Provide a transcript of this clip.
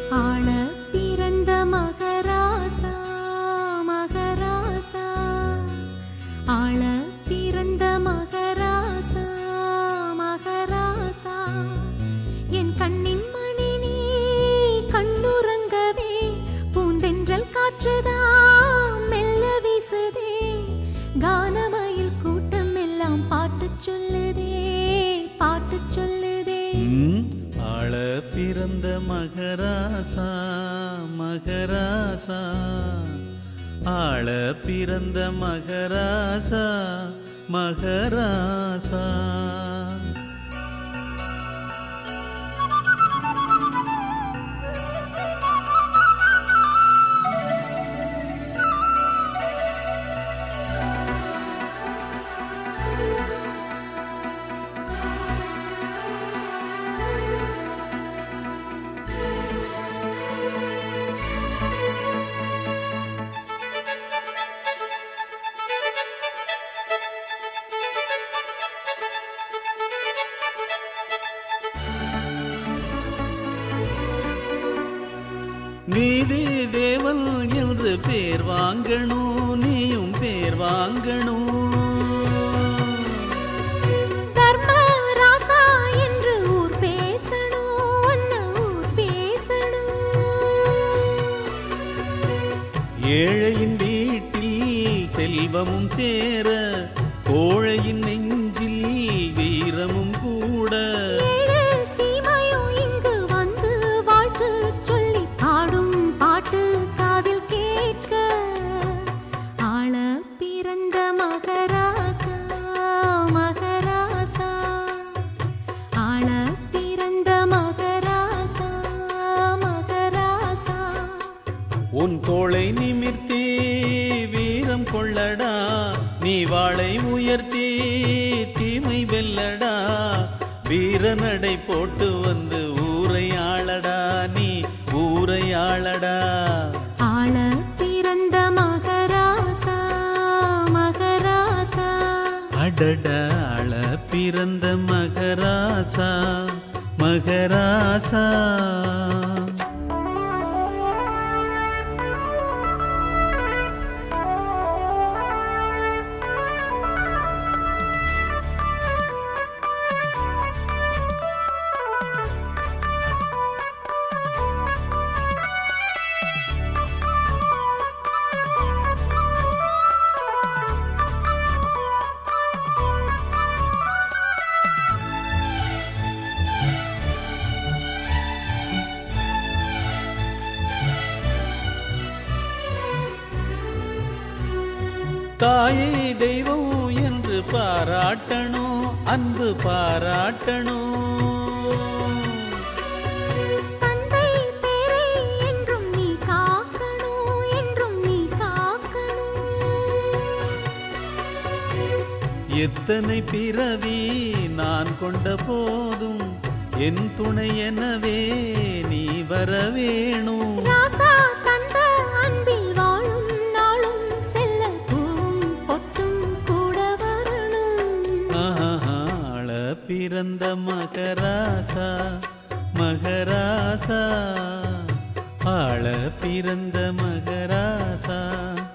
ஆள பிறந்த மகராசா மகராசா ஆள பிறந்த மகராசா மகராசா என் கண்ணின் மணி நீ கண்ணுறங்கவே பூந்தென்றல் காற்றுதான் மெல்ல வீசுதே கானமயில் கூட்டம் எல்லாம் பாட்டு சொல்லுதே பாட்டு சொல்லுதே ஆள பிறந்த மகராசா மகராசா ஆள பிறந்த மகராசா மகராசா நீதி தேவன் என்று பேர் வாங்கணும் நீயும் பேர் வாங்கணும் தர்மராசா என்று ஊர் பேசணும் ஊர் பேசணும் ஏழையின் வீட்டில் செல்வமும் சேர கோழையின் நெஞ்சில் வீரமும் கூட உன் தோளை நிமிர்த்தி வீரம் கொள்ளடா நீ வாளை உயர்த்தி தீமை வெல்லடா வீர நடை போட்டு வந்து ஊரை ஆளடா நீ ஊரை ஆளடா ஆள பிறந்த மகராசா மகராசா அடடா ஆள பிறந்த மகராசா மகராசா தாயை தெய்வம் என்று பாராட்டணும் அன்பு பாராட்டணும் தந்தை பேரை என்றும் நீ காக்கணும் என்றும் நீ காக்கணும் எத்தனை பிறவி நான் கொண்ட போதும் என் துணை எனவே நீ வர வேணும் ராசா தந்த அன்பில் வாழும் நாளும் செல்ல பூவும் பொட்டும் கூட வரணும் ஆள பிறந்த மகராசா மகராசா ஆள பிறந்த மகராசா